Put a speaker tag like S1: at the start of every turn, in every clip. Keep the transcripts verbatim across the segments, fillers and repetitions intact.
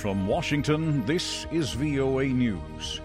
S1: From Washington, this is V O A News.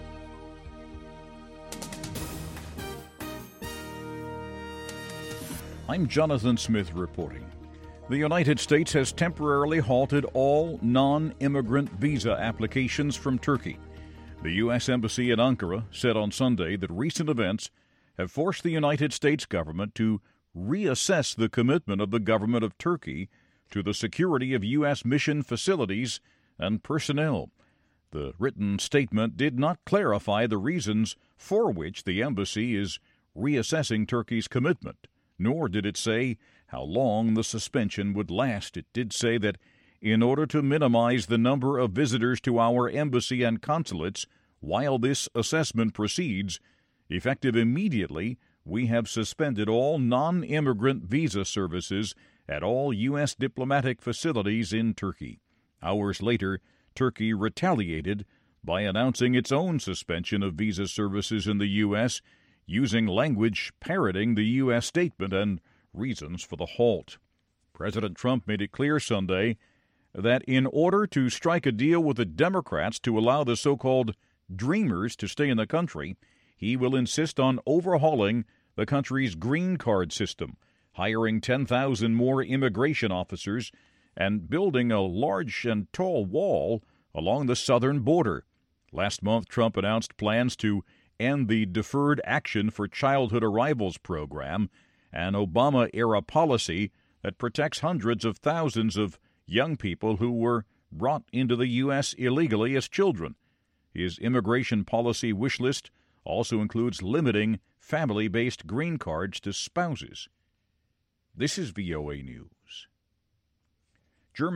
S1: I'm Jonathan Smith reporting. The United States has temporarily halted all non-immigrant visa applications from Turkey. The U S Embassy in Ankara said on Sunday that recent events have forced the United States government to reassess the commitment of the government of Turkey to the security of U S mission facilities and personnel. The written statement did not clarify the reasons for which the embassy is reassessing Turkey's commitment, nor did it say how long the suspension would last. It did say that in order to minimize the number of visitors to our embassy and consulates while this assessment proceeds, effective immediately, we have suspended all non-immigrant visa services at all U S diplomatic facilities in Turkey. Hours later, Turkey retaliated by announcing its own suspension of visa services in the U S, using language parroting the U S statement and reasons for the halt. President Trump made it clear Sunday that in order to strike a deal with the Democrats to allow the so-called Dreamers to stay in the country, he will insist on overhauling the country's green card system, hiring ten thousand more immigration officers, and building a large and tall wall along the southern border. Last month, Trump announced plans to end the Deferred Action for Childhood Arrivals program, an Obama-era policy that protects hundreds of thousands of young people who were brought into the U S illegally as children. His immigration policy wish list also includes limiting family-based green cards to spouses. This is V O A News.